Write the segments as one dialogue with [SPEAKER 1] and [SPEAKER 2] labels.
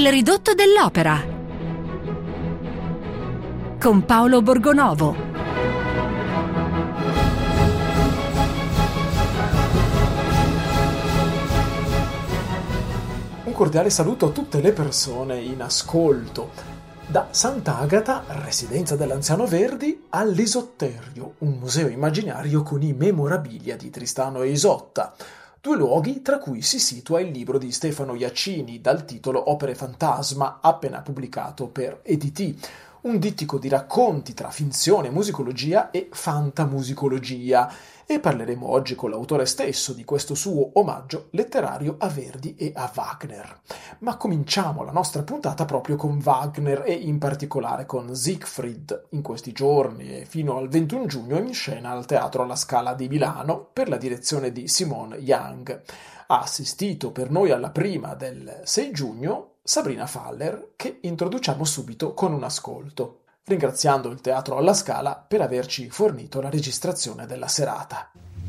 [SPEAKER 1] Il ridotto dell'opera con Paolo Borgonovo.
[SPEAKER 2] Un cordiale saluto a tutte le persone in ascolto. Da Sant'Agata, residenza dell'Anziano Verdi, all'Isotterio, un museo immaginario con i memorabilia di Tristano e Isotta. Due luoghi tra cui si situa il libro di Stefano Jacini dal titolo Opere Fantasma, appena pubblicato per EDT, un dittico di racconti tra finzione, musicologia e fantamusicologia, e parleremo oggi con l'autore stesso di questo suo omaggio letterario a Verdi e a Wagner. Ma cominciamo la nostra puntata proprio con Wagner e in particolare con Siegfried, in questi giorni e fino al 21 giugno in scena al Teatro alla Scala di Milano per la direzione di Simone Young. Ha assistito per noi alla prima del 6 giugno Sabrina Faller, che introduciamo subito con un ascolto, ringraziando il Teatro alla Scala per averci fornito la registrazione della serata.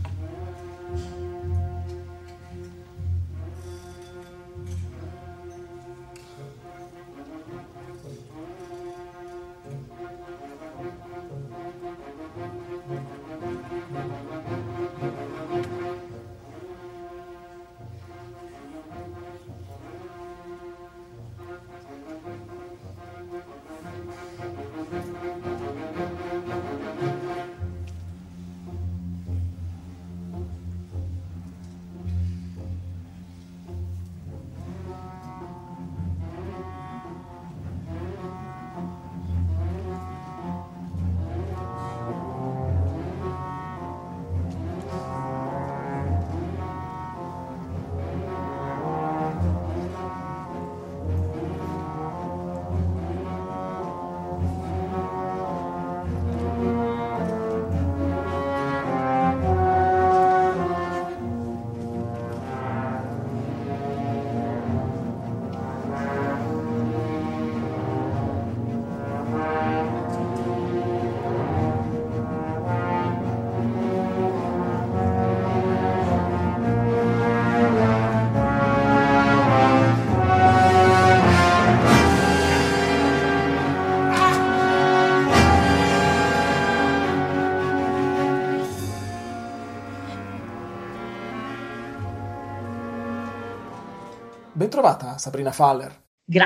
[SPEAKER 2] Bentrovata Sabrina Faller.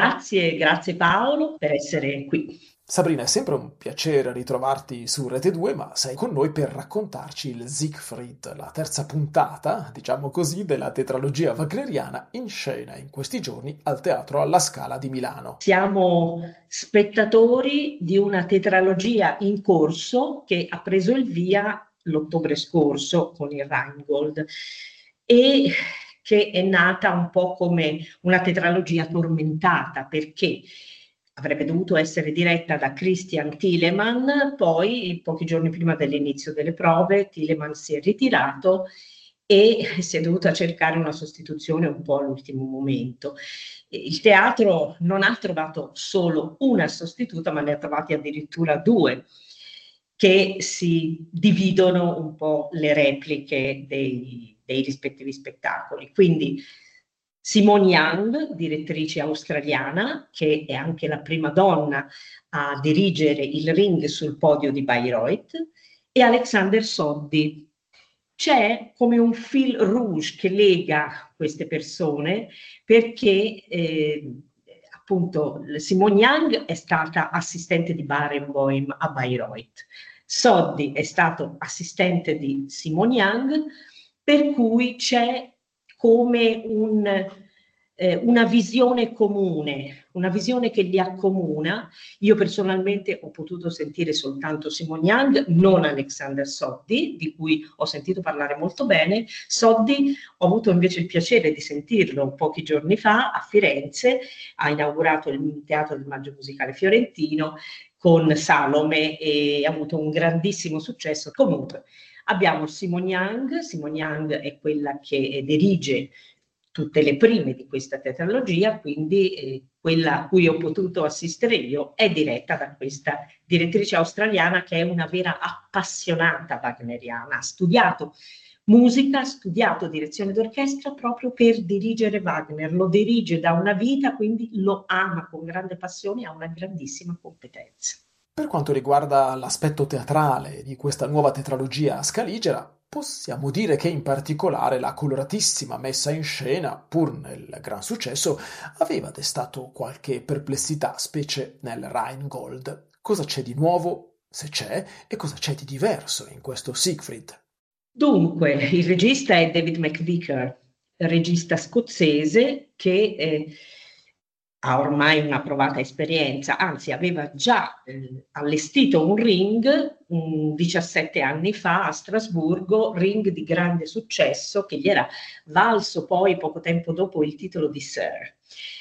[SPEAKER 3] Grazie Paolo per essere qui.
[SPEAKER 2] Sabrina, è sempre un piacere ritrovarti su Rete 2, ma sei con noi per raccontarci il Siegfried, la terza puntata, diciamo così, della tetralogia wagneriana in scena in questi giorni al Teatro alla Scala di Milano.
[SPEAKER 3] Siamo spettatori di una tetralogia in corso che ha preso il via l'ottobre scorso con il Rheingold e che è nata un po' come una tetralogia tormentata, perché avrebbe dovuto essere diretta da Christian Thielemann, poi pochi giorni prima dell'inizio delle prove Thielemann si è ritirato e si è dovuta cercare una sostituzione un po' all'ultimo momento. Il teatro non ha trovato solo una sostituta, ma ne ha trovati addirittura due, che si dividono un po' le repliche dei rispettivi spettacoli. Quindi Simone Young, direttrice australiana, che è anche la prima donna a dirigere il Ring sul podio di Bayreuth, e Alexander Soddy. C'è come un fil rouge che lega queste persone, perché appunto Simone Young è stata assistente di Barenboim a Bayreuth. Soddy è stato assistente di Simone Young, per cui c'è come una visione comune, una visione che li accomuna. Io personalmente ho potuto sentire soltanto Simone Young, non Alexander Soddy, di cui ho sentito parlare molto bene. Soddy ho avuto invece il piacere di sentirlo pochi giorni fa a Firenze, ha inaugurato il Teatro del Maggio Musicale Fiorentino con Salome e ha avuto un grandissimo successo. Comunque abbiamo Simone Young. Simone Young è quella che dirige tutte le prime di questa tetralogia, quindi quella a cui ho potuto assistere io è diretta da questa direttrice australiana che è una vera appassionata wagneriana, ha studiato musica, ha studiato direzione d'orchestra proprio per dirigere Wagner, lo dirige da una vita, quindi lo ama con grande passione e ha una grandissima competenza.
[SPEAKER 2] Per quanto riguarda l'aspetto teatrale di questa nuova tetralogia a Scaligera, possiamo dire che in particolare la coloratissima messa in scena, pur nel gran successo, aveva destato qualche perplessità, specie nel Rheingold. Cosa c'è di nuovo, se c'è, e cosa c'è di diverso in questo Siegfried?
[SPEAKER 3] Dunque, il regista è David McVicar, regista scozzese che ha ormai una provata esperienza, anzi aveva già allestito un ring 17 anni fa a Strasburgo, ring di grande successo che gli era valso poi poco tempo dopo il titolo di Sir.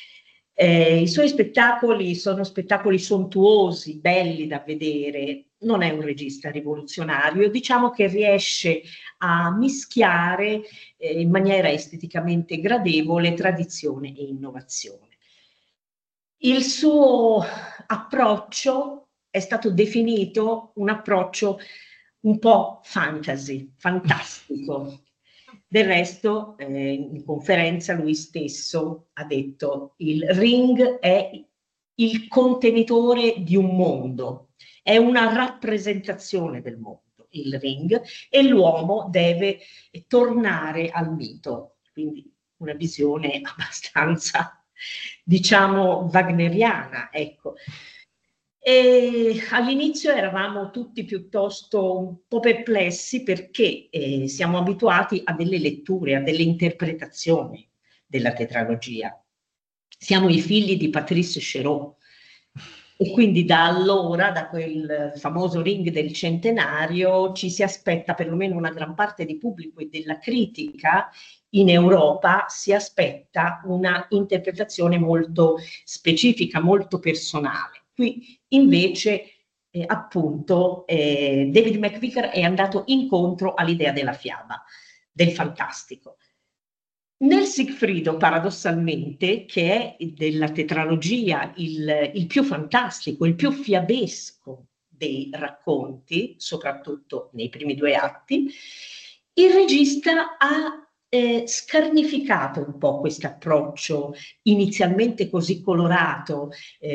[SPEAKER 3] I suoi spettacoli sono spettacoli sontuosi, belli da vedere. Non è un regista rivoluzionario, diciamo che riesce a mischiare in maniera esteticamente gradevole tradizione e innovazione. Il suo approccio è stato definito un approccio un po' fantasy, fantastico. Del resto, in conferenza lui stesso ha detto: il ring è il contenitore di un mondo, è una rappresentazione del mondo, il ring, e l'uomo deve tornare al mito. Quindi una visione abbastanza, diciamo, wagneriana, ecco. E all'inizio eravamo tutti piuttosto un po' perplessi perché siamo abituati a delle letture, a delle interpretazioni della tetralogia. Siamo i figli di Patrice Chéreau e quindi da allora, da quel famoso ring del centenario, ci si aspetta, perlomeno una gran parte di pubblico e della critica in Europa, si aspetta una interpretazione molto specifica, molto personale. Qui invece, appunto, David McVicar è andato incontro all'idea della fiaba, del fantastico. Nel Sigfrido, paradossalmente, che è della tetralogia il più fantastico, il più fiabesco dei racconti, soprattutto nei primi due atti, il regista ha scarnificato un po' questo approccio inizialmente così colorato,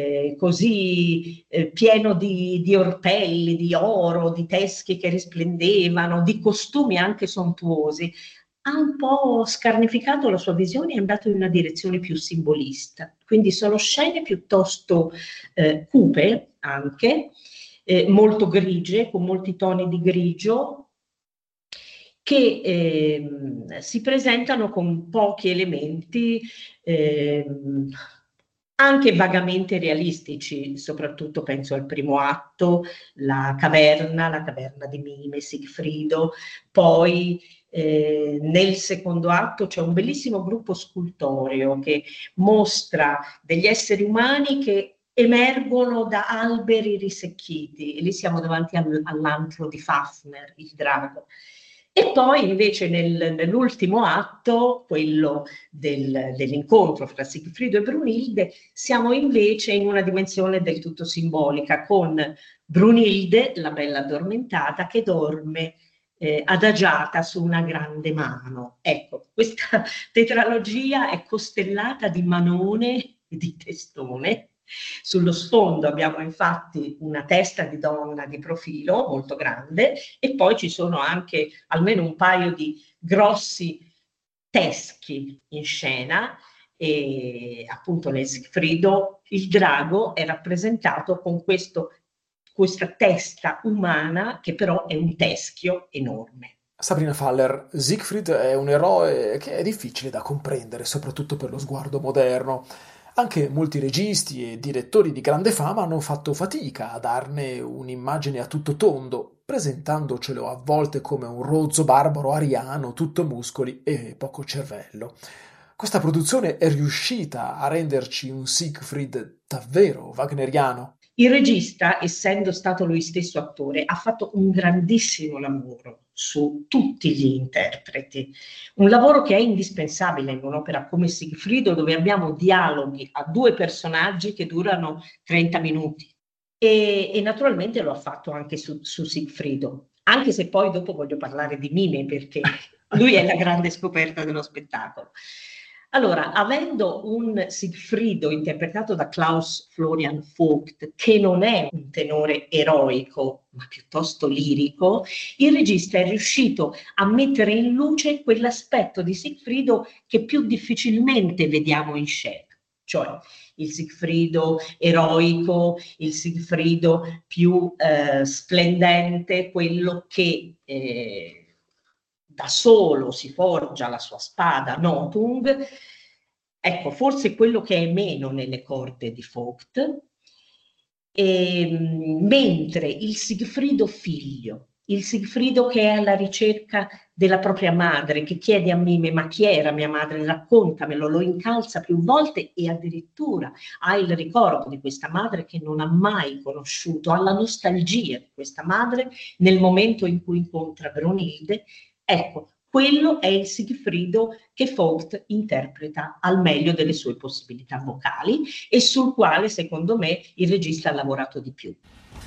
[SPEAKER 3] così pieno di orpelli, di oro, di teschi che risplendevano, di costumi anche sontuosi. Ha un po' scarnificato la sua visione e è andato in una direzione più simbolista. Quindi sono scene piuttosto cupe anche, molto grigie, con molti toni di grigio, che si presentano con pochi elementi anche vagamente realistici, soprattutto penso al primo atto, la caverna di Mime, Sigfrido, poi nel secondo atto c'è un bellissimo gruppo scultoreo che mostra degli esseri umani che emergono da alberi risecchiti, e lì siamo davanti all'antro di Fafner, il drago. E poi invece nell'ultimo atto, quello dell'incontro fra Sigfrido e Brunilde, siamo invece in una dimensione del tutto simbolica, con Brunilde, la bella addormentata, che dorme adagiata su una grande mano. Ecco, questa tetralogia è costellata di manone e di testone. Sullo sfondo abbiamo infatti una testa di donna di profilo molto grande e poi ci sono anche almeno un paio di grossi teschi in scena, e appunto nel Sigfrido il drago è rappresentato con questa testa umana che però è un teschio enorme.
[SPEAKER 2] Sabrina Faller, Siegfried è un eroe che è difficile da comprendere, soprattutto per lo sguardo moderno. Anche molti registi e direttori di grande fama hanno fatto fatica a darne un'immagine a tutto tondo, presentandocelo a volte come un rozzo barbaro ariano, tutto muscoli e poco cervello. Questa produzione è riuscita a renderci un Siegfried davvero wagneriano.
[SPEAKER 3] Il regista, essendo stato lui stesso attore, ha fatto un grandissimo lavoro su tutti gli interpreti, un lavoro che è indispensabile in un'opera come Sigfrido, dove abbiamo dialoghi a due personaggi che durano 30 minuti. E naturalmente lo ha fatto anche su Sigfrido, anche se poi dopo voglio parlare di Mime, perché Lui è la grande scoperta dello spettacolo. Allora, avendo un Sigfrido interpretato da Klaus Florian Vogt, che non è un tenore eroico, ma piuttosto lirico, il regista è riuscito a mettere in luce quell'aspetto di Sigfrido che più difficilmente vediamo in scena, cioè il Sigfrido eroico, il Sigfrido più splendente, quello che da solo si forgia la sua spada Nothung. Ecco, forse quello che è meno nelle corde di Vogt, mentre il Sigfrido figlio, il Sigfrido che è alla ricerca della propria madre, che chiede a Mime: ma chi era mia madre? Raccontamelo, lo incalza più volte e addirittura ha il ricordo di questa madre che non ha mai conosciuto, ha la nostalgia di questa madre nel momento in cui incontra Brunilde. Ecco, quello è il Sigfrido che Vogt interpreta al meglio delle sue possibilità vocali e sul quale, secondo me, il regista ha lavorato di più.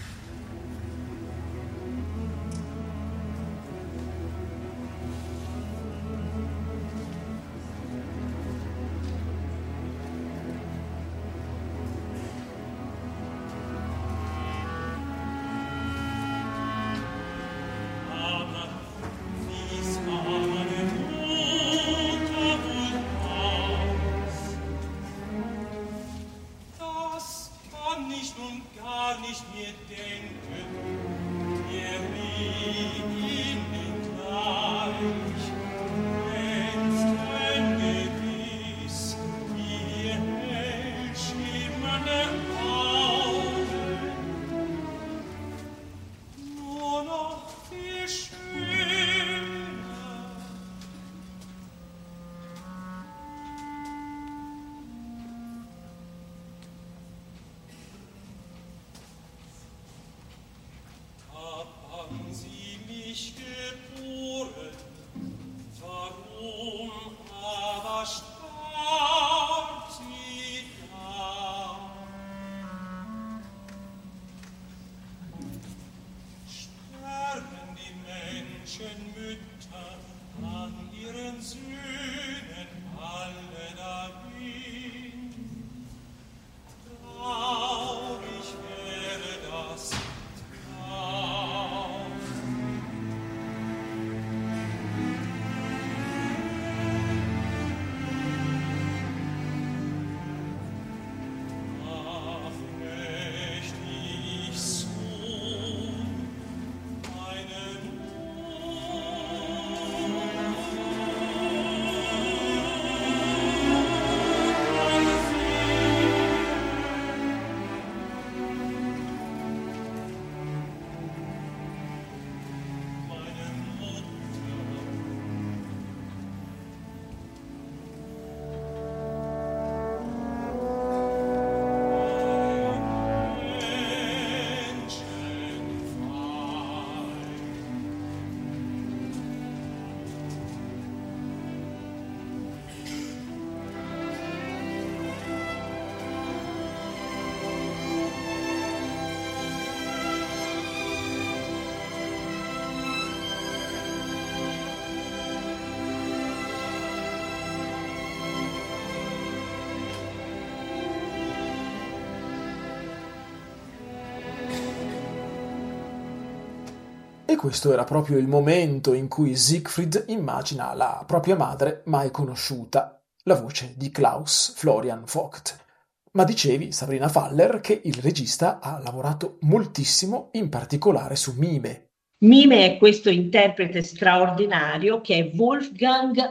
[SPEAKER 2] E questo era proprio il momento in cui Siegfried immagina la propria madre mai conosciuta, la voce di Klaus Florian Vogt. Ma dicevi, Sabrina Faller, che il regista ha lavorato moltissimo, in particolare su Mime.
[SPEAKER 3] Mime è questo interprete straordinario che è Wolfgang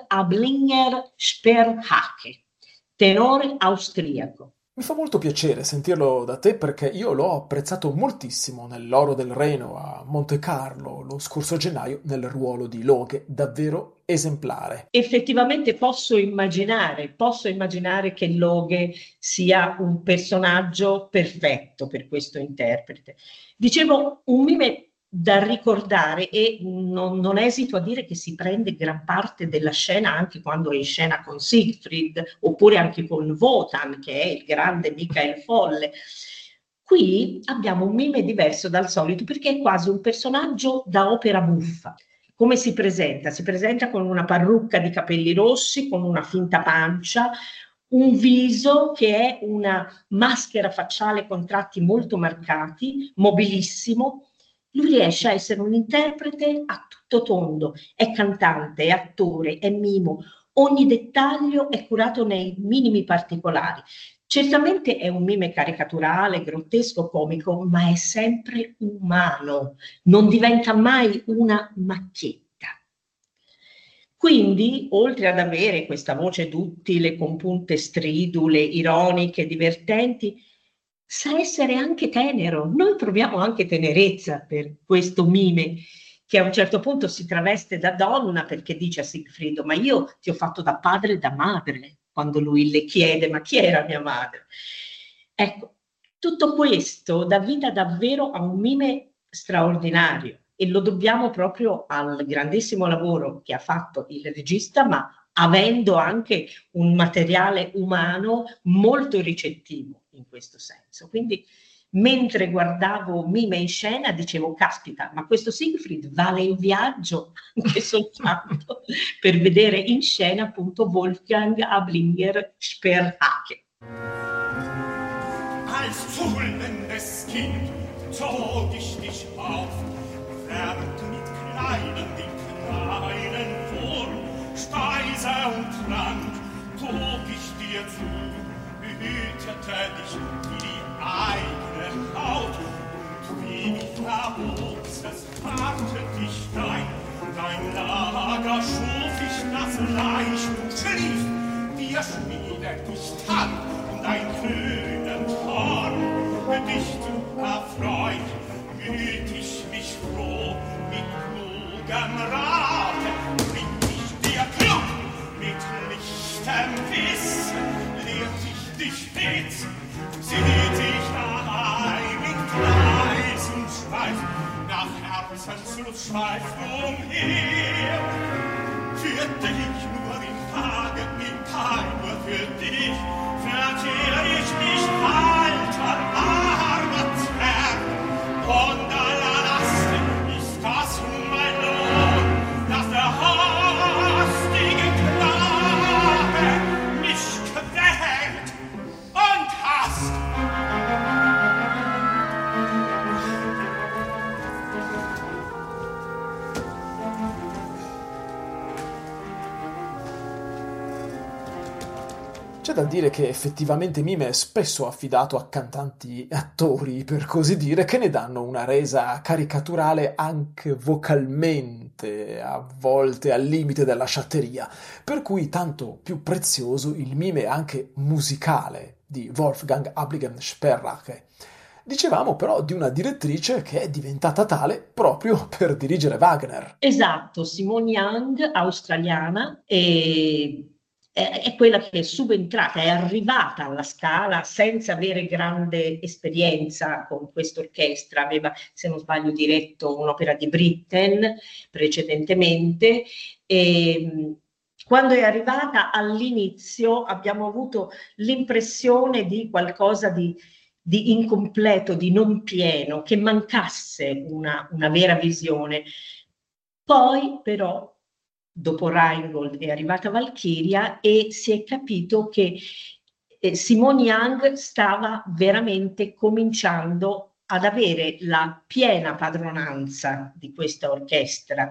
[SPEAKER 3] Ablinger-Sperhake, tenore austriaco.
[SPEAKER 2] Mi fa molto piacere sentirlo da te perché io l'ho apprezzato moltissimo nell'Oro del Reno a Monte Carlo lo scorso gennaio nel ruolo di Loge, davvero esemplare.
[SPEAKER 3] Effettivamente posso immaginare che Loge sia un personaggio perfetto per questo interprete. Dicevo, un mime da ricordare e non esito a dire che si prende gran parte della scena anche quando è in scena con Siegfried oppure anche con Wotan, che è il grande Michael Folle. Qui abbiamo un mime diverso dal solito perché è quasi un personaggio da opera buffa. come si presenta? Si presenta con una parrucca di capelli rossi, con una finta pancia, un viso che è una maschera facciale con tratti molto marcati, mobilissimo. Lui riesce a essere un interprete a tutto tondo, è cantante, è attore, è mimo, ogni dettaglio è curato nei minimi particolari. Certamente è un mime caricaturale, grottesco, comico, ma è sempre umano, non diventa mai una macchietta. Quindi, oltre ad avere questa voce duttile, con punte stridule, ironiche, divertenti, sa essere anche tenero. Noi proviamo anche tenerezza per questo mime, che a un certo punto si traveste da donna perché dice a Sigfrido: ma io ti ho fatto da padre e da madre, quando lui le chiede: ma chi era mia madre? Ecco, tutto questo dà vita davvero a un mime straordinario e lo dobbiamo proprio al grandissimo lavoro che ha fatto il regista, ma avendo anche un materiale umano molto ricettivo in questo senso. Quindi mentre guardavo Mime in scena dicevo: caspita, ma questo Siegfried vale il viaggio anche soltanto per vedere in scena appunto Wolfgang Ablinger Sperhake.
[SPEAKER 4] Als zuhlendes Kind zog ich dich auf, wärmte mit kleinen vor, Speise und Trank trug ich dir zu, behütete dich wie die eigene Haut, und wie du verwuchsest, warte dich dein Lager schuf ich das Reich, du schlief, dir schmiedet ich Tand und ein kühnen Horn, dich zu erfreuen, gütig mich froh, mit klugem Rate, bring ich dir klug, mit lichtem Wissen, lehrt ich dich stets, sieht ich daheim in Kreis und Schweif, nach Herzenslust schweif umher, für dich nur in Tage nur für dich, verzehr ich mich alter, armer Zwerg, und aller Lasten ist das mein Lohn, dass der hastige Knabe mich quält und hasst.
[SPEAKER 2] C'è da dire che effettivamente Mime è spesso affidato a cantanti attori, per così dire, che ne danno una resa caricaturale anche vocalmente, a volte al limite della sciatteria, per cui tanto più prezioso il Mime anche musicale di Wolfgang Ablinger Sperhake. Dicevamo però di una direttrice che è diventata tale proprio per dirigere Wagner.
[SPEAKER 3] Esatto, Simone Young, australiana, è quella che è subentrata, è arrivata alla Scala senza avere grande esperienza con questa orchestra. Aveva, se non sbaglio, diretto un'opera di Britten precedentemente. E quando è arrivata all'inizio abbiamo avuto l'impressione di qualcosa di incompleto, di non pieno, che mancasse una vera visione. Poi però dopo Rheingold è arrivata Valchiria e si è capito che Simone Young stava veramente cominciando ad avere la piena padronanza di questa orchestra,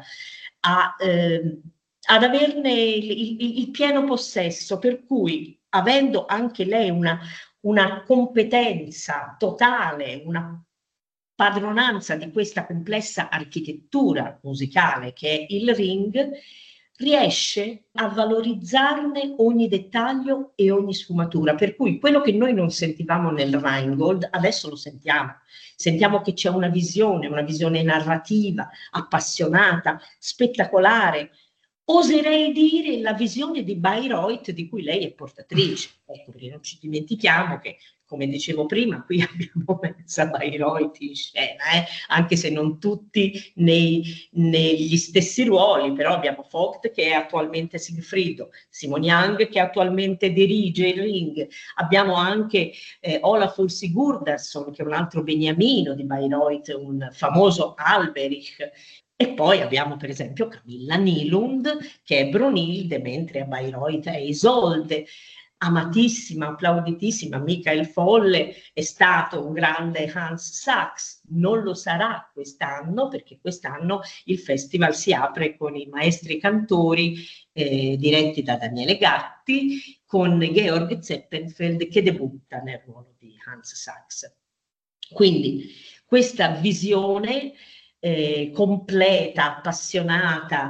[SPEAKER 3] ad averne il pieno possesso, per cui avendo anche lei una competenza totale, una padronanza di questa complessa architettura musicale che è il Ring, riesce a valorizzarne ogni dettaglio e ogni sfumatura, per cui quello che noi non sentivamo nel Rheingold adesso lo sentiamo. Sentiamo che c'è una visione narrativa, appassionata, spettacolare. Oserei dire la visione di Bayreuth di cui lei è portatrice. Ecco, perché non ci dimentichiamo che, come dicevo prima, qui abbiamo mezza Bayreuth in scena, anche se non tutti negli stessi ruoli, però abbiamo Vogt che è attualmente Sigfrido, Simone Young che attualmente dirige il Ring, abbiamo anche Olafur Sigurdarson che è un altro beniamino di Bayreuth, un famoso Alberich. E poi abbiamo per esempio Camilla Nylund, che è Brunilde, mentre a Bayreuth è Isolde. Amatissima, applauditissima Michael Folle, è stato un grande Hans Sachs, non lo sarà quest'anno, perché quest'anno il festival si apre con i maestri cantori diretti da Daniele Gatti, con Georg Zeppenfeld che debutta nel ruolo di Hans Sachs. Quindi questa visione completa, appassionata,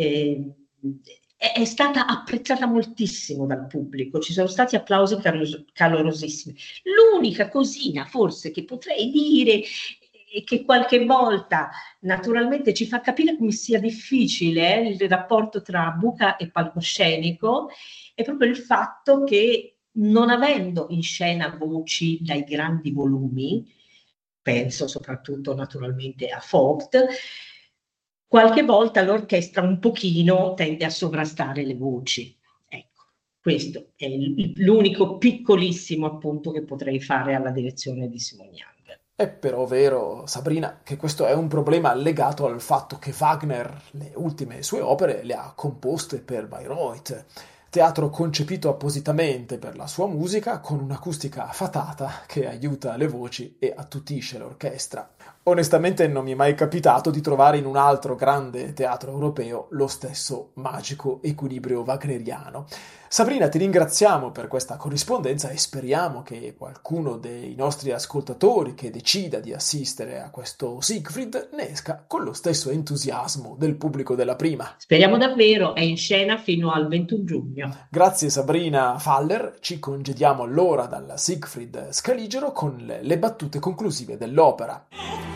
[SPEAKER 3] è stata apprezzata moltissimo dal pubblico, ci sono stati applausi calorosissimi. L'unica cosina forse che potrei dire e che qualche volta naturalmente ci fa capire come sia difficile il rapporto tra buca e palcoscenico è proprio il fatto che, non avendo in scena voci dai grandi volumi, penso soprattutto naturalmente a Vogt, qualche volta l'orchestra un pochino tende a sovrastare le voci. Ecco, questo è l'unico piccolissimo appunto che potrei fare alla direzione di Simon Young.
[SPEAKER 2] È però vero, Sabrina, che questo è un problema legato al fatto che Wagner le ultime sue opere le ha composte per Bayreuth, teatro concepito appositamente per la sua musica, con un'acustica fatata che aiuta le voci e attutisce l'orchestra. Onestamente non mi è mai capitato di trovare in un altro grande teatro europeo lo stesso magico equilibrio wagneriano. Sabrina, ti ringraziamo per questa corrispondenza e speriamo che qualcuno dei nostri ascoltatori che decida di assistere a questo Siegfried ne esca con lo stesso entusiasmo del pubblico della prima.
[SPEAKER 3] Speriamo davvero, è in scena fino al 21 giugno.
[SPEAKER 2] Grazie Sabrina Faller, ci congediamo allora dal Siegfried Scaligero con le battute conclusive dell'opera.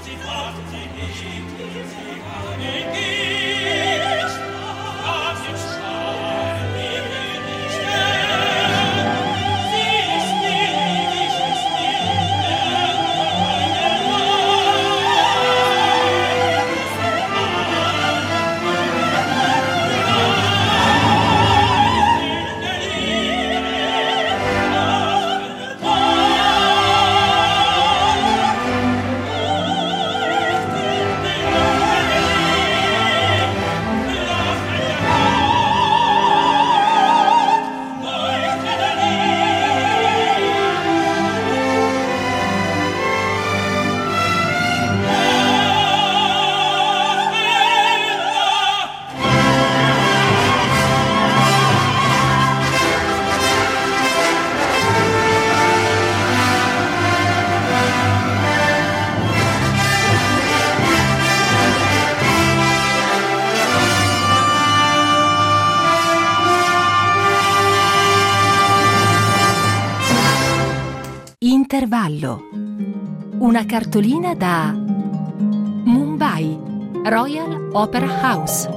[SPEAKER 1] Intervallo. Una cartolina da Mumbai, Royal Opera House.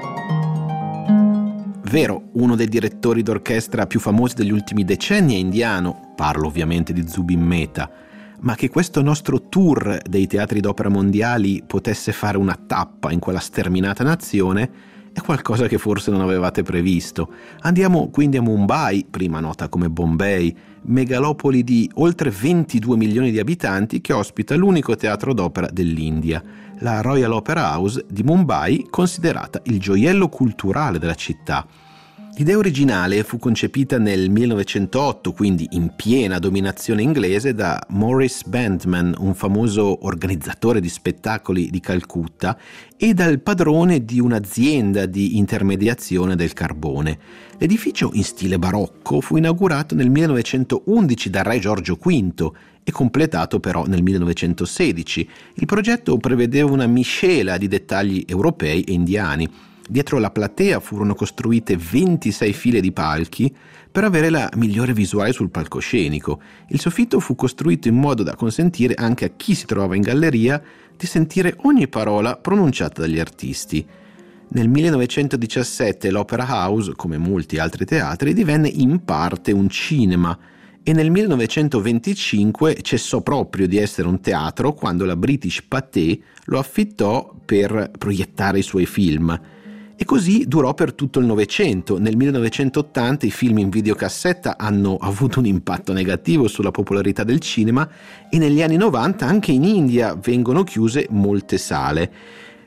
[SPEAKER 5] Vero, uno dei direttori d'orchestra più famosi degli ultimi decenni è indiano, parlo ovviamente di Zubin Mehta, ma che questo nostro tour dei teatri d'opera mondiali potesse fare una tappa in quella sterminata nazione è qualcosa che forse non avevate previsto. Andiamo quindi a Mumbai, prima nota come Bombay, megalopoli di oltre 22 milioni di abitanti che ospita l'unico teatro d'opera dell'India, la Royal Opera House di Mumbai, considerata il gioiello culturale della città. L'idea originale fu concepita nel 1908, quindi in piena dominazione inglese, da Maurice Bandman, un famoso organizzatore di spettacoli di Calcutta, e dal padrone di un'azienda di intermediazione del carbone. L'edificio, in stile barocco, fu inaugurato nel 1911 dal re Giorgio V e completato però nel 1916. Il progetto prevedeva una miscela di dettagli europei e indiani. Dietro la platea furono costruite 26 file di palchi per avere la migliore visuale sul palcoscenico. Il soffitto fu costruito in modo da consentire anche a chi si trovava in galleria di sentire ogni parola pronunciata dagli artisti. Nel 1917 l'Opera House, come molti altri teatri, divenne in parte un cinema e nel 1925 cessò proprio di essere un teatro quando la British Pathé lo affittò per proiettare i suoi film. E così durò per tutto il Novecento. Nel 1980 i film in videocassetta hanno avuto un impatto negativo sulla popolarità del cinema e negli anni 90 anche in India vengono chiuse molte sale.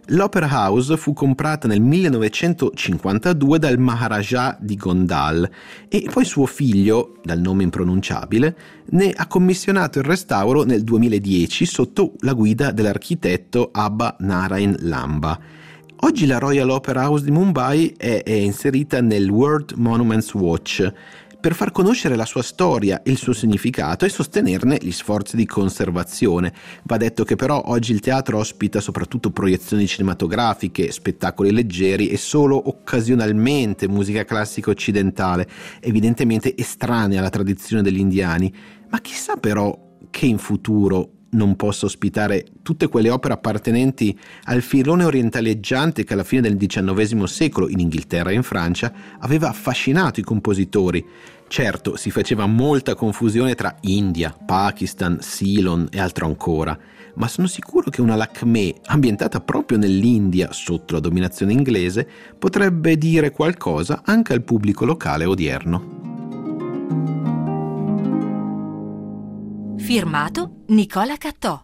[SPEAKER 5] L'Opera House fu comprata nel 1952 dal Maharaja di Gondal e poi suo figlio, dal nome impronunciabile, ne ha commissionato il restauro nel 2010 sotto la guida dell'architetto Abba Narain Lamba. Oggi la Royal Opera House di Mumbai è inserita nel World Monuments Watch per far conoscere la sua storia e il suo significato e sostenerne gli sforzi di conservazione. Va detto che però oggi il teatro ospita soprattutto proiezioni cinematografiche, spettacoli leggeri e solo occasionalmente musica classica occidentale, evidentemente estranea alla tradizione degli indiani. Ma chissà però che in futuro non possa ospitare tutte quelle opere appartenenti al filone orientaleggiante che alla fine del XIX secolo, in Inghilterra e in Francia, aveva affascinato i compositori. Certo, si faceva molta confusione tra India, Pakistan, Ceylon e altro ancora, ma sono sicuro che una Lakmé, ambientata proprio nell'India sotto la dominazione inglese, potrebbe dire qualcosa anche al pubblico locale odierno.
[SPEAKER 1] Firmato Nicola Cattò.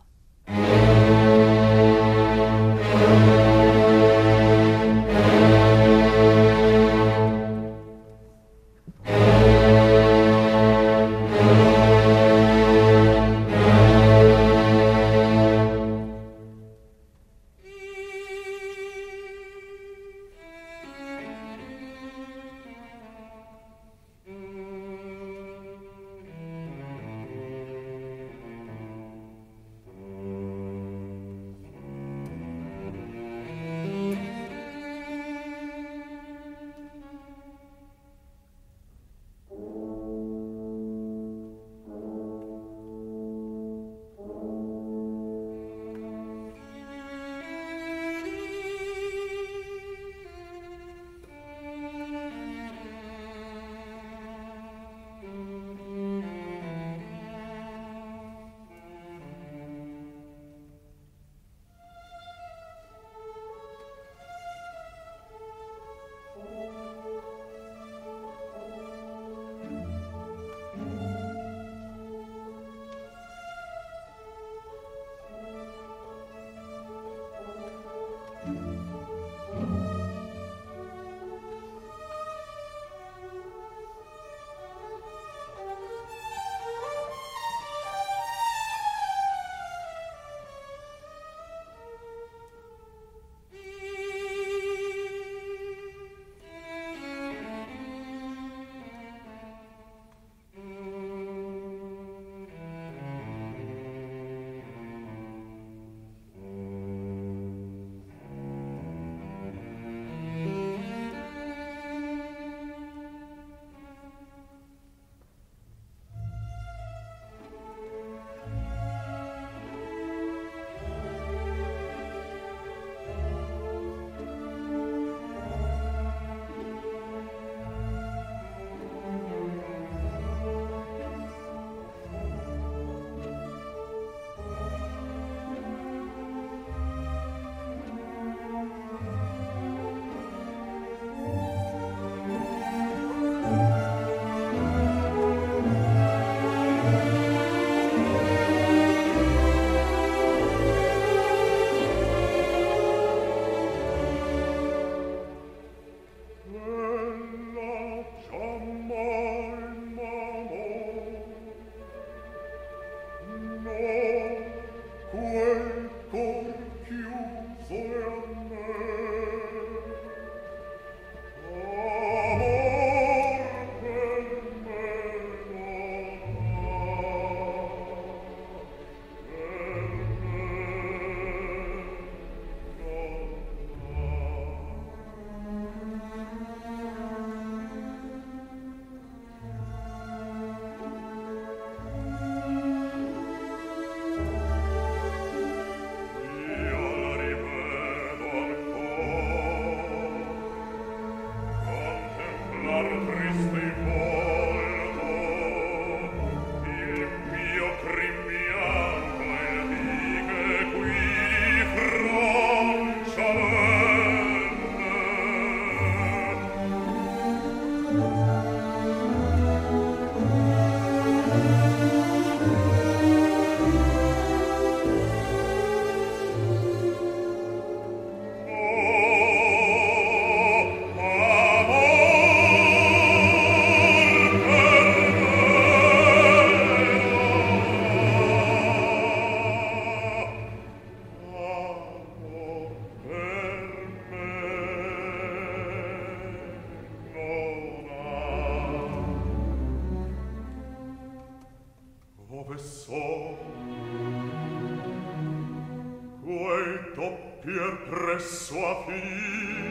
[SPEAKER 4] doppier presso a finir.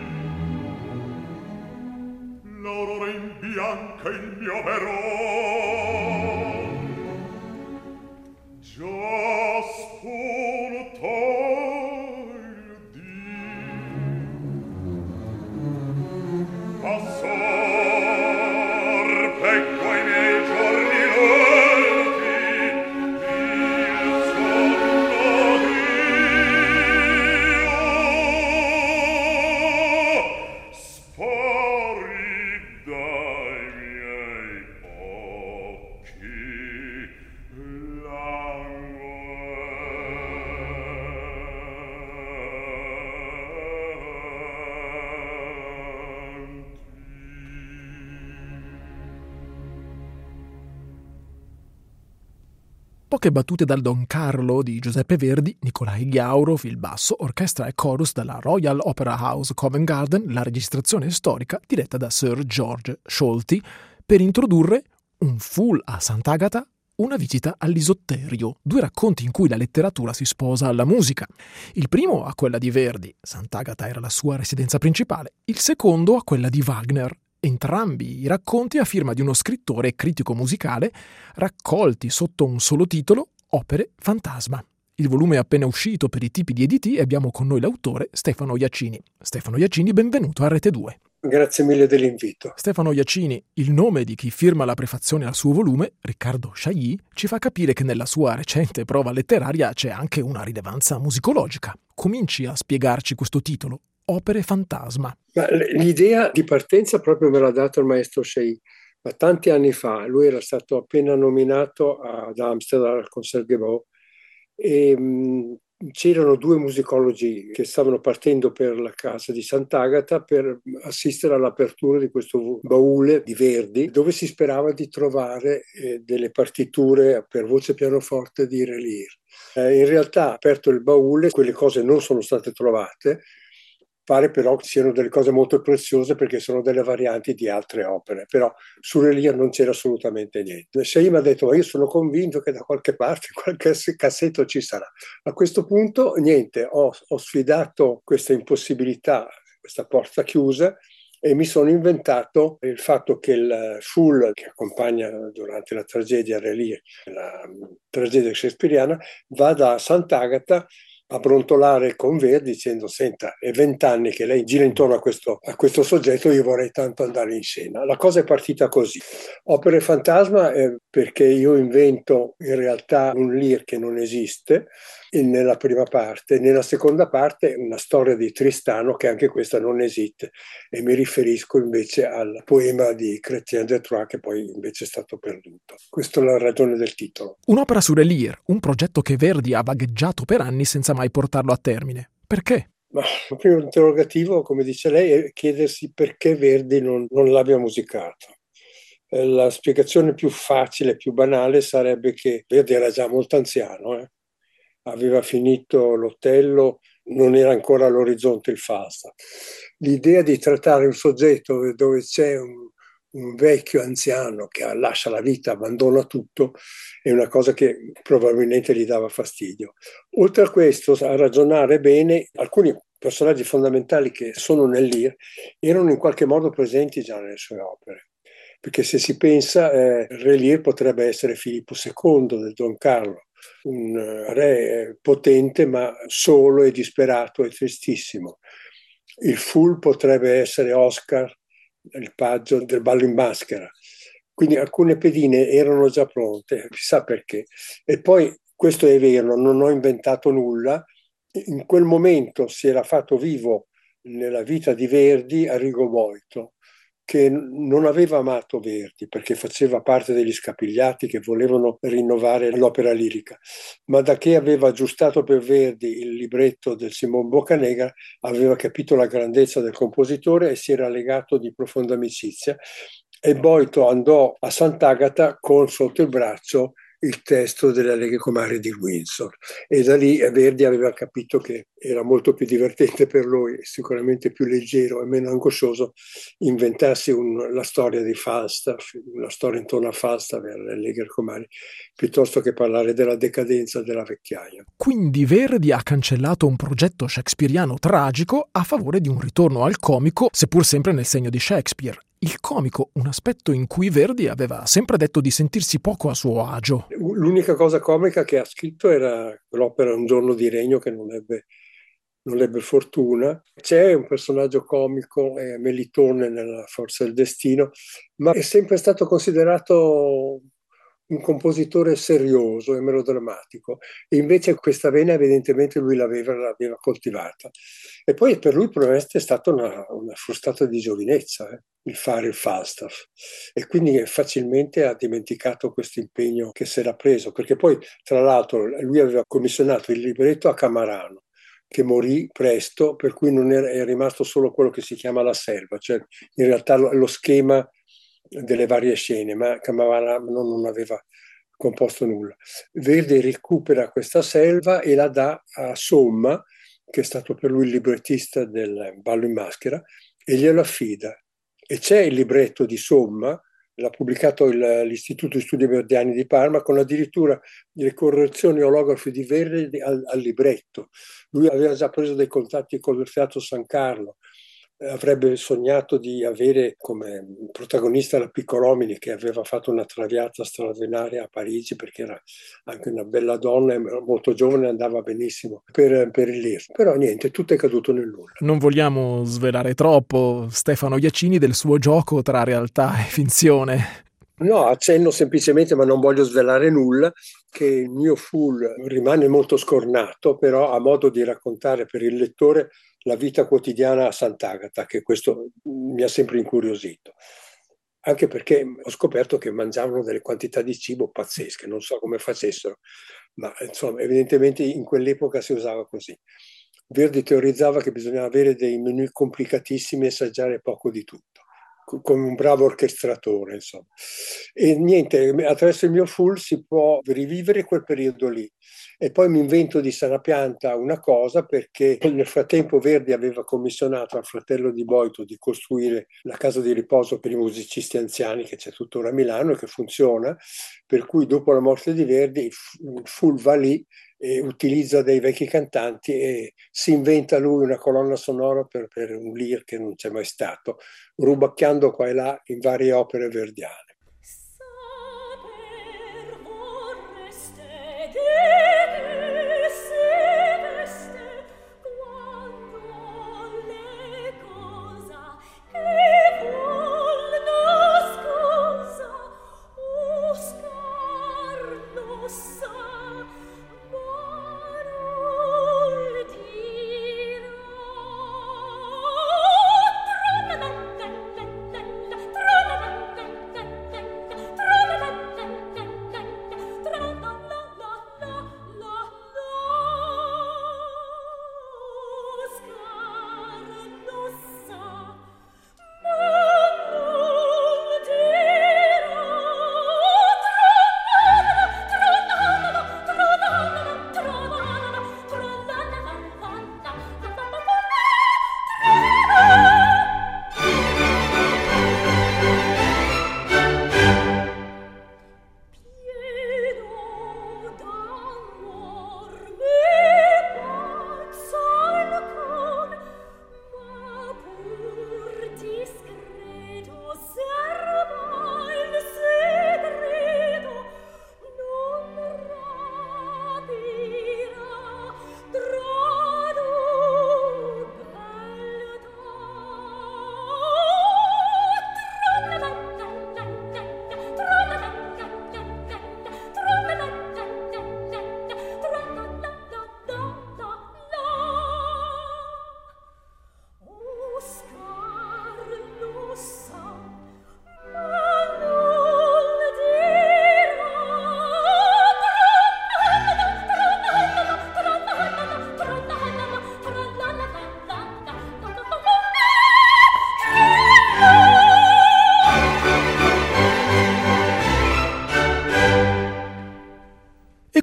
[SPEAKER 4] L'aurora imbianca il mio veron, già spunta il dì. Assorpecco i miei giorni lenti, il sonno io spari dai miei occhi
[SPEAKER 2] Poche battute dal Don Carlo di Giuseppe Verdi, Nicolai Ghiauro, il basso, orchestra e chorus dalla Royal Opera House Covent Garden, la registrazione storica diretta da Sir George Scholti per introdurre un full a Sant'Agata, una visita all'Isotterio, due racconti in cui la letteratura si sposa alla musica. Il primo a quella di Verdi, Sant'Agata era la sua residenza principale, il secondo a quella di Wagner. Entrambi i racconti a firma di uno scrittore e critico musicale, raccolti sotto un solo titolo, Opere Fantasma. Il volume è appena uscito per i tipi di EDT e abbiamo con noi l'autore Stefano Iacini. Stefano Iacini, benvenuto a Rete 2.
[SPEAKER 6] Grazie mille dell'invito.
[SPEAKER 2] Stefano Iacini, il nome di chi firma la prefazione al suo volume, Riccardo Chailly, ci fa capire che nella sua recente prova letteraria c'è anche una rilevanza musicologica. Cominci a spiegarci questo titolo, Opere Fantasma.
[SPEAKER 6] Ma l'idea di partenza proprio me l'ha dato il maestro Chailly, ma tanti anni fa. Lui era stato appena nominato ad Amsterdam al Concertgebouw e c'erano due musicologi che stavano partendo per la casa di Sant'Agata per assistere all'apertura di questo baule di Verdi, dove si sperava di trovare delle partiture per voce e pianoforte di Relire. In realtà, aperto il baule, quelle cose non sono state trovate. Pare però che siano delle cose molto preziose perché sono delle varianti di altre opere, però su Relire non c'era assolutamente niente. Chailly mi ha detto, ma io sono convinto che da qualche parte qualche cassetto ci sarà. A questo punto niente, ho sfidato questa impossibilità, questa porta chiusa, e mi sono inventato il fatto che il full che accompagna durante la tragedia Relire, la tragedia shakespeariana, va da Sant'Agata a brontolare con Verdi dicendo: senta, è 20 anni che lei gira intorno a questo soggetto, io vorrei tanto andare in scena. La cosa è partita così. Opere Fantasma perché io invento in realtà un Lear che non esiste nella prima parte, nella seconda parte una storia di Tristano che anche questa non esiste, e mi riferisco invece al poema di Chrétien de Troyes che poi invece è stato perduto. Questa è la ragione del titolo.
[SPEAKER 2] Un'opera su Relire, un progetto che Verdi ha vagheggiato per anni senza mai portarlo a termine. Perché?
[SPEAKER 6] Ma il primo interrogativo, come dice lei, è chiedersi perché Verdi non l'abbia musicato. La spiegazione più facile, più banale sarebbe che Verdi era già molto anziano, aveva finito l'Otello, non era ancora all'orizzonte il Falstaff. L'idea di trattare un soggetto dove c'è un vecchio anziano che lascia la vita, abbandona tutto, è una cosa che probabilmente gli dava fastidio. Oltre a questo, a ragionare bene, alcuni personaggi fondamentali che sono nel Lear erano in qualche modo presenti già nelle sue opere. Perché se si pensa, Relire potrebbe essere Filippo II del Don Carlo, un re potente ma solo e disperato e tristissimo. Il Fool potrebbe essere Oscar, il paggio del ballo in maschera. Quindi alcune pedine erano già pronte, chissà perché. E poi, questo è vero, non ho inventato nulla. In quel momento si era fatto vivo nella vita di Verdi Arrigo Boito, che non aveva amato Verdi perché faceva parte degli scapigliati che volevano rinnovare l'opera lirica, ma da che aveva aggiustato per Verdi il libretto del Simon Boccanegra aveva capito la grandezza del compositore e si era legato di profonda amicizia, e Boito andò a Sant'Agata con sotto il braccio il testo delle Allegre comari di Windsor, e da lì Verdi aveva capito che era molto più divertente per lui, sicuramente più leggero e meno angoscioso, inventarsi la storia di Falstaff, una storia intorno a Falstaff e alle Allegre comari, piuttosto che parlare della decadenza della vecchiaia.
[SPEAKER 2] Quindi Verdi ha cancellato un progetto shakespeariano tragico a favore di un ritorno al comico, seppur sempre nel segno di Shakespeare. Il comico, un aspetto in cui Verdi aveva sempre detto di sentirsi poco a suo agio.
[SPEAKER 6] L'unica cosa comica che ha scritto era l'opera Un giorno di regno, che non ebbe fortuna. C'è un personaggio comico, Melitone nella Forza del Destino, ma è sempre stato considerato un compositore serioso e melodrammatico, e invece questa vena evidentemente lui l'aveva coltivata. E poi per lui probabilmente è stata una frustata di giovinezza, il fare il Falstaff, e quindi facilmente ha dimenticato questo impegno che si era preso, perché poi tra l'altro lui aveva commissionato il libretto a Camarano, che morì presto, per cui non è rimasto solo quello che si chiama la selva, cioè in realtà lo schema delle varie scene, ma Camarano non aveva composto nulla. Verdi recupera questa selva e la dà a Somma, che è stato per lui il librettista del Ballo in Maschera, e glielo affida. E c'è il libretto di Somma, l'ha pubblicato l'Istituto di Studi Verdiani di Parma, con addirittura le correzioni olografi di Verdi al libretto. Lui aveva già preso dei contatti con il Teatro San Carlo, avrebbe sognato di avere come protagonista la Piccolomini, che aveva fatto una traviata straordinaria a Parigi, perché era anche una bella donna e molto giovane, andava benissimo per il Lir. Però niente, tutto è caduto nel nulla.
[SPEAKER 2] Non vogliamo svelare troppo, Stefano Iacini, del suo gioco tra realtà e finzione.
[SPEAKER 6] No, accenno semplicemente, ma non voglio svelare nulla, che il mio Fool rimane molto scornato, però a modo di raccontare per il lettore la vita quotidiana a Sant'Agata, che questo mi ha sempre incuriosito. Anche perché ho scoperto che mangiavano delle quantità di cibo pazzesche, non so come facessero, ma insomma evidentemente in quell'epoca si usava così. Verdi teorizzava che bisognava avere dei menù complicatissimi e assaggiare poco di tutto, come un bravo orchestratore, insomma. E niente, attraverso il mio Fool si può rivivere quel periodo lì. E poi mi invento di sana pianta una cosa, perché nel frattempo Verdi aveva commissionato al fratello di Boito di costruire la casa di riposo per i musicisti anziani, che c'è tuttora a Milano e che funziona, per cui dopo la morte di Verdi il Fool va lì e utilizza dei vecchi cantanti e si inventa lui una colonna sonora per un Lir che non c'è mai stato, rubacchiando qua e là in varie opere verdiane.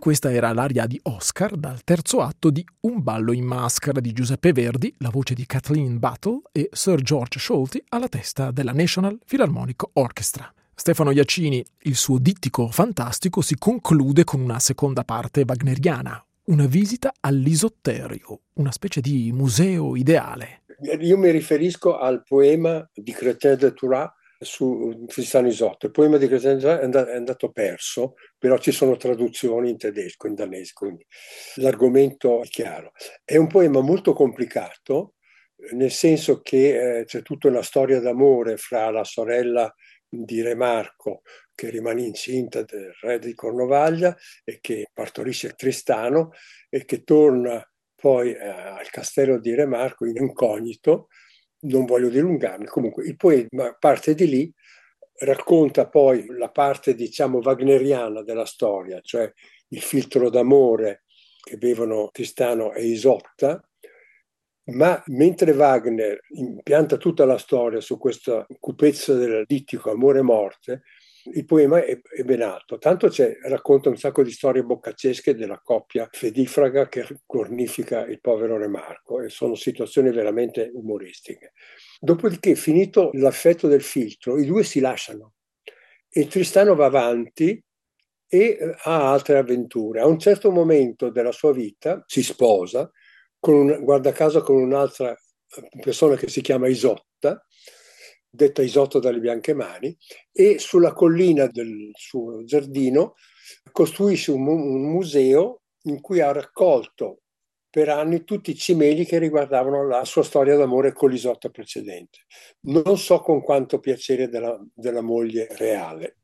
[SPEAKER 2] questa era l'aria di Oscar dal terzo atto di Un ballo in maschera di Giuseppe Verdi, la voce di Kathleen Battle e Sir George Scholti alla testa della National Philharmonic Orchestra. Stefano Jacini, il suo dittico fantastico, si conclude con una seconda parte wagneriana, una visita all'Isotterio, una specie di museo ideale.
[SPEAKER 6] Io mi riferisco al poema di Crétin de Tours su Tristano Isotta. Il poema di Crétin de Tours è andato perso, però ci sono traduzioni in tedesco, in danese, quindi l'argomento è chiaro. È un poema molto complicato, nel senso che c'è tutta una storia d'amore fra la sorella di Re Marco, che rimane incinta del re di Cornovaglia e che partorisce Tristano e che torna poi al castello di Re Marco in incognito. Non voglio dilungarmi, comunque il poema parte di lì, racconta poi la parte diciamo wagneriana della storia, cioè il filtro d'amore che bevono Tristano e Isotta, ma mentre Wagner impianta tutta la storia su questa cupezza del dittico amore e morte, il poema è ben alto, tanto racconta un sacco di storie boccaccesche della coppia fedifraga che cornifica il povero Re Marco e sono situazioni veramente umoristiche. Dopodiché, finito l'affetto del filtro, i due si lasciano e Tristano va avanti e ha altre avventure. A un certo momento della sua vita si sposa, guarda caso con un'altra persona che si chiama Isotta, detta Isotta dalle bianche mani, e sulla collina del suo giardino costruisce un museo in cui ha raccolto per anni tutti i cimeli che riguardavano la sua storia d'amore con l'Isotta precedente. Non so con quanto piacere della moglie reale.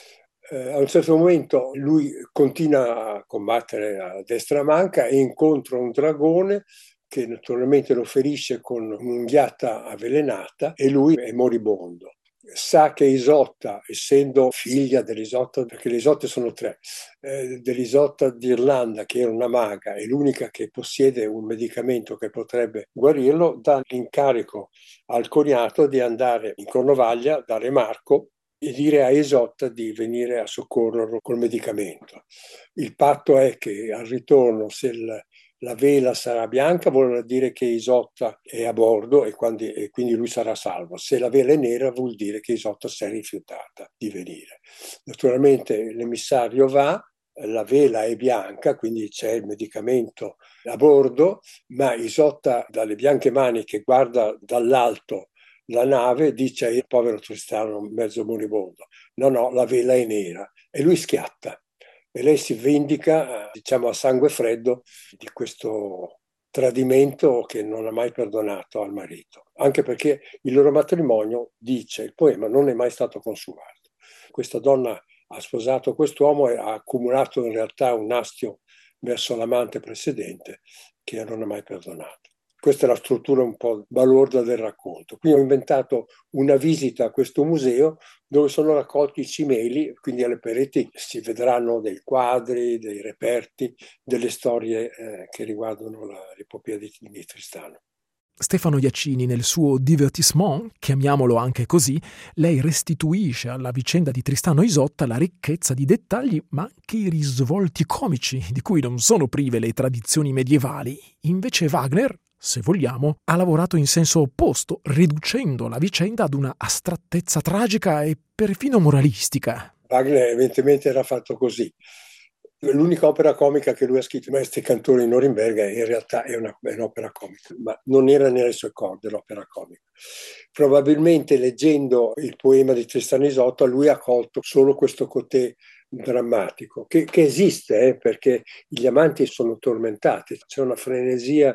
[SPEAKER 6] A un certo momento lui continua a combattere a destra e manca e incontra un dragone che naturalmente lo ferisce con un'unghiata avvelenata e lui è moribondo. Sa che Isotta, essendo figlia dell'Isotta, perché le Isotte sono tre, dell'Isotta d'Irlanda, che era una maga, è l'unica che possiede un medicamento che potrebbe guarirlo, dà l'incarico al cognato di andare in Cornovaglia da Re Marco e dire a Isotta di venire a soccorrerlo col medicamento. Il patto è che al ritorno, se la vela sarà bianca, vuol dire che Isotta è a bordo e quindi lui sarà salvo. Se la vela è nera, vuol dire che Isotta si è rifiutata di venire. Naturalmente l'emissario va, la vela è bianca, quindi c'è il medicamento a bordo, ma Isotta, dalle bianche mani che guarda dall'alto la nave, dice al povero Tristano mezzo moribondo: no, la vela è nera. E lui schiatta. E lei si vendica, diciamo a sangue freddo, di questo tradimento che non ha mai perdonato al marito, anche perché il loro matrimonio, dice il poema, non è mai stato consumato. Questa donna ha sposato quest'uomo e ha accumulato in realtà un astio verso l'amante precedente che non ha mai perdonato. Questa è la struttura un po' balorda del racconto. Quindi ho inventato una visita a questo museo dove sono raccolti i cimeli, quindi alle pareti si vedranno dei quadri, dei reperti, delle storie che riguardano l'epopea di Tristano.
[SPEAKER 2] Stefano Jacini, nel suo divertissement, chiamiamolo anche così, lei restituisce alla vicenda di Tristano e Isotta la ricchezza di dettagli, ma anche i risvolti comici, di cui non sono prive le tradizioni medievali. Invece Wagner, se vogliamo, ha lavorato in senso opposto, riducendo la vicenda ad una astrattezza tragica e perfino moralistica.
[SPEAKER 6] Wagner evidentemente era fatto così. L'unica opera comica che lui ha scritto, Maestri cantori in Norimberga, in realtà è un'opera comica, ma non era nelle sue corde l'opera comica. Probabilmente leggendo il poema di Tristano e Isotta lui ha colto solo questo côté drammatico, che esiste, perché gli amanti sono tormentati, c'è una frenesia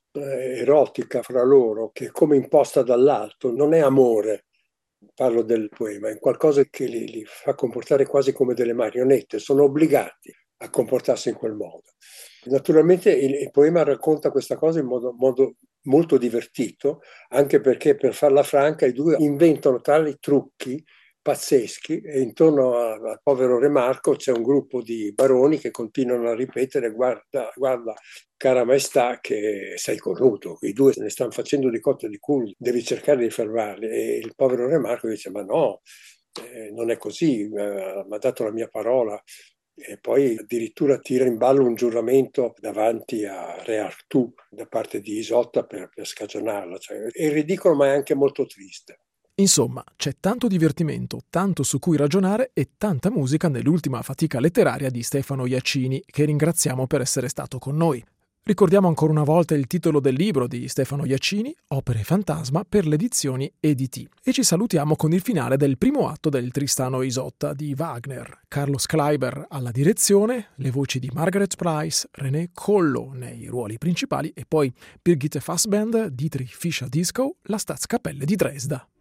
[SPEAKER 6] erotica fra loro che è come imposta dall'alto, non è amore. Parlo del poema, è qualcosa che li fa comportare quasi come delle marionette, sono obbligati a comportarsi in quel modo. Naturalmente il poema racconta questa cosa in modo molto divertito, anche perché, per farla franca, i due inventano tali trucchi pazzeschi e intorno al povero Re Marco c'è un gruppo di baroni che continuano a ripetere: guarda, cara maestà, che sei cornuto, i due se ne stanno facendo di cotte e di cugli, devi cercare di fermarli. E il povero Re Marco dice: ma no, non è così, mi ha dato la mia parola e poi addirittura tira in ballo un giuramento davanti a Re Artù da parte di Isotta per scagionarla. Cioè, è ridicolo, ma è anche molto triste.
[SPEAKER 2] Insomma, c'è tanto divertimento, tanto su cui ragionare e tanta musica nell'ultima fatica letteraria di Stefano Jacini, che ringraziamo per essere stato con noi. Ricordiamo ancora una volta il titolo del libro di Stefano Jacini, Opere Fantasma, per le edizioni EDT. E ci salutiamo con il finale del primo atto del Tristano e Isotta di Wagner. Carlos Kleiber alla direzione, le voci di Margaret Price, René Collo nei ruoli principali e poi Birgitte Fassbender, Dietrich Fischer-Dieskau, la Staatskapelle di Dresda.